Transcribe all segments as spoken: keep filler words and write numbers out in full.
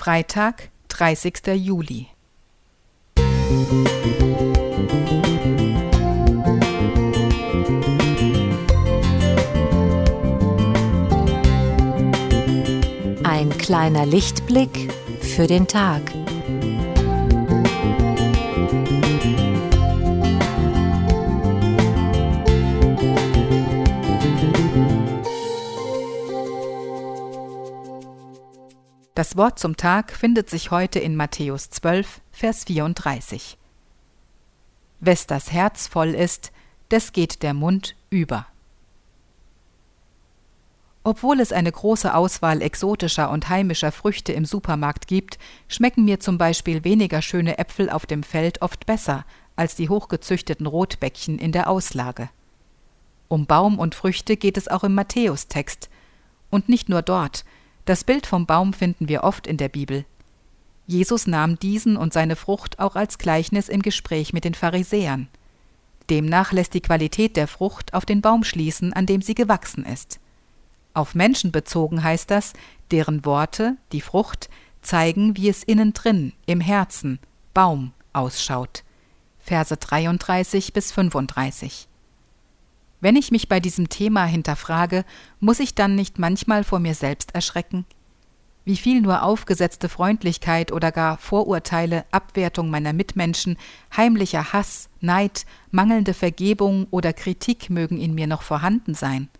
Freitag, dreißigster Juli. Ein kleiner Lichtblick für den Tag. Das Wort zum Tag findet sich heute in Matthäus zwölf, Vers vierunddreißig. Wes das Herz voll ist, des geht der Mund über. Obwohl es eine große Auswahl exotischer und heimischer Früchte im Supermarkt gibt, schmecken mir zum Beispiel weniger schöne Äpfel auf dem Feld oft besser als die hochgezüchteten Rotbäckchen in der Auslage. Um Baum und Früchte geht es auch im Matthäus-Text. Und nicht nur dort. Das Bild vom Baum finden wir oft in der Bibel. Jesus nahm diesen und seine Frucht auch als Gleichnis im Gespräch mit den Pharisäern. Demnach lässt die Qualität der Frucht auf den Baum schließen, an dem sie gewachsen ist. Auf Menschen bezogen heißt das, deren Worte, die Frucht, zeigen, wie es innen drin, im Herzen, Baum, ausschaut. Verse dreiunddreißig bis fünfunddreißig. Wenn ich mich bei diesem Thema hinterfrage, muss ich dann nicht manchmal vor mir selbst erschrecken? Wie viel nur aufgesetzte Freundlichkeit oder gar Vorurteile, Abwertung meiner Mitmenschen, heimlicher Hass, Neid, mangelnde Vergebung oder Kritik mögen in mir noch vorhanden sein?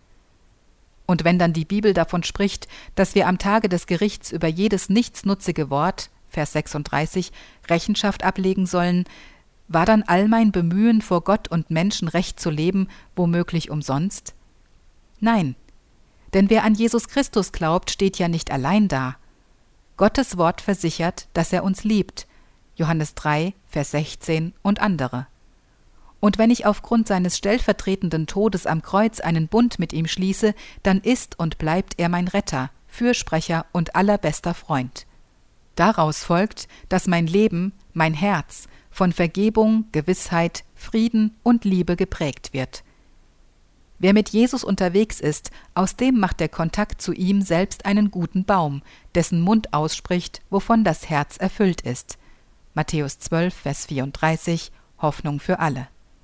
Und wenn dann die Bibel davon spricht, dass wir am Tage des Gerichts über jedes nichtsnutzige Wort, Vers sechsunddreißig, Rechenschaft ablegen sollen, war dann all mein Bemühen, vor Gott und Menschen recht zu leben, womöglich umsonst? Nein, denn wer an Jesus Christus glaubt, steht ja nicht allein da. Gottes Wort versichert, dass er uns liebt, Johannes drei, Vers sechzehn und andere. Und wenn ich aufgrund seines stellvertretenden Todes am Kreuz einen Bund mit ihm schließe, dann ist und bleibt er mein Retter, Fürsprecher und allerbester Freund. Daraus folgt, dass mein Leben, mein Herz, von Vergebung, Gewissheit, Frieden und Liebe geprägt wird. Wer mit Jesus unterwegs ist, aus dem macht der Kontakt zu ihm selbst einen guten Baum, dessen Mund ausspricht, wovon das Herz erfüllt ist. Matthäus zwölf, Vers vierunddreißig, Hoffnung für alle.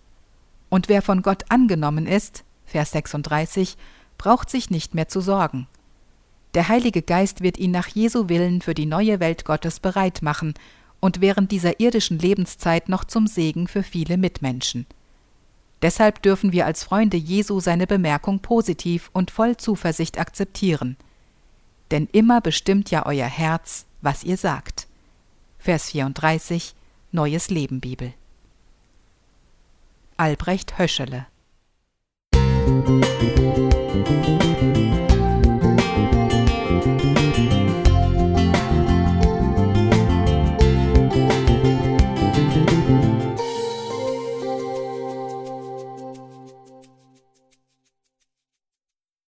Und wer von Gott angenommen ist, Vers sechsunddreißig, braucht sich nicht mehr zu sorgen. Der Heilige Geist wird ihn nach Jesu Willen für die neue Welt Gottes bereit machen und während dieser irdischen Lebenszeit noch zum Segen für viele Mitmenschen. Deshalb dürfen wir als Freunde Jesu seine Bemerkung positiv und voll Zuversicht akzeptieren. Denn immer bestimmt ja euer Herz, was ihr sagt. Vers vierunddreißig, Neues Leben Bibel. Albrecht Höschele.